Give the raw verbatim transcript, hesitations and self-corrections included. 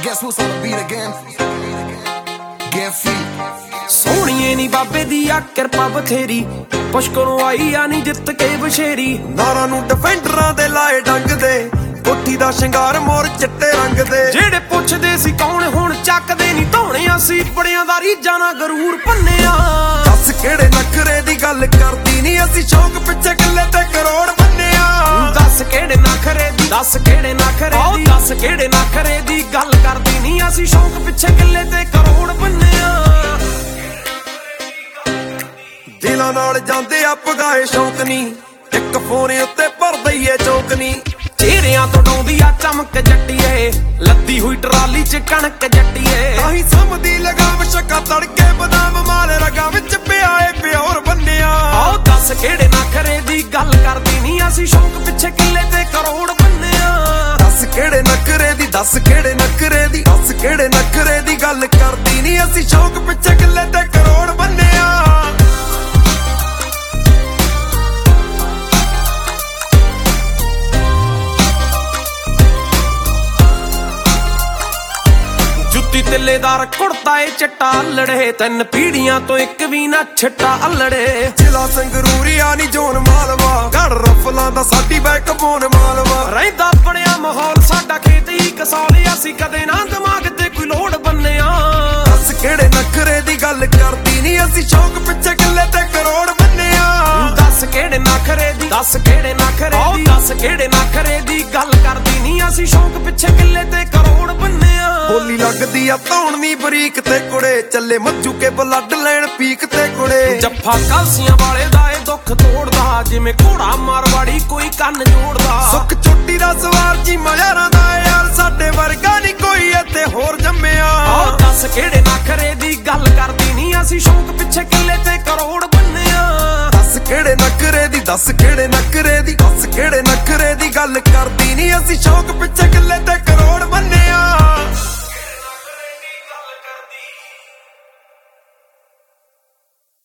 Guess who's on the beat again? Get free. ਸੋਹਣੀਏ ਨੀ ਬਾਬੇ ਦੀ ਆ ਕਿਰਪਾ ਬਥੇਰੀ, ਪੁਸ਼ਕਰੋਂ ਆਈ ਆ ਨੀ ਜਿੱਤ ਕੇ ਬਸ਼ੇਰੀ। ਨਾਰਾਂ ਨੂੰ ਡਿਫੈਂਡਰਾਂ ਦੇ ਲਾਏ ਡੰਗ ਦੇ, ਕੋਠੀ ਦਾ ਸ਼ਿੰਗਾਰ ਮੋਰ ਚਿੱਟੇ ਰੰਗ ਦੇ। ਜਿਹੜੇ ਪੁੱਛਦੇ ਸੀ ਕੌਣ ਹੁਣ ਚੱਕਦੇ ਨੀ ਧੌਣੇ, ਅਸੀਂ ਬੜਿਆਂ ਦਾ ਰੀਝਾਂ ਨਾਲ ਗਰੂਰ ਭੰਨਿਆ। ਦੱਸ ਕਿਹੜੇ ਨਖਰੇ ਦੀ ਗੱਲ ਕਰਦੀ ਨੀ, ਅਸੀਂ ਸ਼ੌਕ ਪਿੱਛੇ ਕਿੱਲੇ ਤੇ ਕਰੋੜ ਬੰਨਿਆ। ਦੱਸ ਕਿਹੜੇ ਨਖਰੇ ਦੀ, ਦੱਸ ਕਿਹੜੇ ਨਖਰੇ ਦੀ, ਦੱਸ ਕਿਹੜੇ ਨਖਰੇ ਦੀ ਗੱਲ ਕਰਦੀ ਨੀ, ਅਸੀਂ ਸ਼ੌਕ ਪਿੱਛੇ ਕਿੱਲੇ ਤੇ ਕਰੋੜ ਬੰਨਿਆ। ਦਿਲਾਂ ਨਾਲ ਜਾਂਦੇ ਆ ਪਗਾਏ ਸ਼ੌਕ ਨੀ, ਇੱਕ ਫੋਨ ਉੱਤੇ ਭਰ ਦਈਏ ਚੌਕ ਨੀ। ਚਿਹਰਿਆਂ ਤੋਂ ਡਾਉਂਦੀ ਆ ਚਮਕ ਜੱਟੀਏ, ਲੱਦੀ ਹੋਈ ਟਰਾਲੀ ਚ ਕਣਕ ਜੱਟੀਏ। ਆਹੀ ਸਮਦੀ ਲਗਾਮ ਸ਼ੱਕਾ ਤੜਕੇ ਬਦਾਮ ਮਾਲ ਰਗਾਂ ਵਿੱਚ ਪਿਆ ਏ ਪਿਓਰ ਬੰਨਿਆ। ਆਓ ਦੱਸ ਕਿਹੜੇ ਨਖਰੇ ਦੀ ਗੱਲ ਕਰਦੀ ਨੀ, ਅਸੀਂ ਸ਼ੌਕ ਪਿੱਛੇ ਕਿੱਲੇ ਤੇ ਕਰੋੜ ਬੰਨਿਆ। ਦੱਸ ਕਿਹੜੇ ਨਖਰੇ ਦੀ, ਦੱਸ ਕਿਹੜੇ ਨਖਰੇ ਦੀ, ਦੱਸ ਕਿਹੜੇ ਨਖਰੇ ਦੀ ਗੱਲ ਕਰਦੀ ਨੀ, ਅਸੀਂ ਸ਼ੌਕ ਪਿੱਛੇ ਕਿੱਲੇ ਤੇ ਕਰੋੜ ਬੰਨਿਆ। ਜੁੱਤੀ ਤਿੱਲੇਦਾਰ ਕੁੜਤਾ ਏ ਚਿੱਟਾ ਅਲੜੇ, ਤਿੰਨ ਪੀੜੀਆਂ ਤੋਂ ਇੱਕ ਵੀ ਨਾ ਛਿੱਟਾ ਅਲੜੇ। ਜ਼ਿਲ੍ਹਾ ਸੰਗਰੂਰੀਆ ਨੀ ਜੋਨ ਮਾਲਵਾ, ਗੜ ਰਫਲਾਂ ਦਾ ਸਾਡੀ ਬੈਕਬੋਨ ਮਾਲਵਾ। ਰਹਿੰਦਾ ਬਣਿਆ ਮਾਹੌਲ ਸਾਡਾ ਖੇਤ ਹੀ ਕਸੌਲ, ਅਸੀਂ ਕਦੇ ਨਾ ਦਿਮਾਗ ਤੇ ਕੋਈ ਲੋੜ ਬੰਨਿਆ। ਦੱਸ ਕਿਹੜੇ ਨਖਰੇ ਦੀ ਗੱਲ ਕਰਦੀ ਨੀ, ਅਸੀਂ ਸ਼ੌਕ ਪਿੱਛੇ ਕਿੱਲੇ ਤੇ ਕਰੋੜ ਬੰਨਿਆ। ਦੱਸ ਕਿਹੜੇ ਨਖਰੇ ਦੀ, ਦੱਸ ਕਿਹੜੇ ਨਖਰੇ ਦੀ, ਦੱਸ ਕਿਹੜੇ ਨਖਰੇ ਦੀ ਗੱਲ ਕਰਦੀ ਨੀ, ਅਸੀਂ ਸ਼ੌਕ ਪਿੱਛੇ ਕਿੱਲੇ ਤੇ ਕਰੋੜ ਬੰਨਿਆ। ਬੋਲੀ ਲੱਗਦੀ ਆ ਧੌਣ ਨੀ ਬਰੀਕ ਤੇ ਕੁੜੇ, ਚੱਲੇ ਮੱਜੂ ਕੇ ਬਲੱਡ ਲੈਣ ਪੀਕ ਤੇ ਕੁੜੇ। ਜੱਫਾ ਕਾਲਸੀਆਂ ਵਾਲੇ ਦਾ ਏ ਦੁੱਖ ਤੋੜਦਾ, ਜਿਵੇਂ ਘੋੜਾ ਮਾਰਵਾੜੀ ਕੋਈ ਕੰਨ ਜੋੜਦਾ। ਸੁੱਖ ਚੋਟੀ ਦਾ ਸਵਾਰ ਜੀ ਮਜ਼ਾਰਾਂ ਦਾ ਯਾਰ, ਸਾਡੇ ਵਰਗਾ ਨੀ ਕੋਈ ਇੱਥੇ ਹੋਰ ਜੰਮਿਆ। ਆਹ ਦੱਸ ਕਿਹੜੇ ਨਖਰੇ ਦੀ ਗੱਲ ਕਰਦੀ ਨੀ, ਅਸੀਂ ਸ਼ੌਕ ਪਿੱਛੇ ਕਿੱਲੇ ਤੇ ਕਰੋੜ ਬੰਨਿਆ। ਦੱਸ ਕਿਹੜੇ ਨਖਰੇ ਦੀ, ਦੱਸ ਕਿਹੜੇ ਨਖਰੇ ਦੀ, ਦੱਸ ਕਿਹੜੇ ਨਖਰੇ ਦੀ ਗੱਲ ਕਰਦੀ ਨੀ, ਅਸੀਂ ਸ਼ੌਕ ਪਿੱਛੇ ਕਿੱਲੇ ਤੇ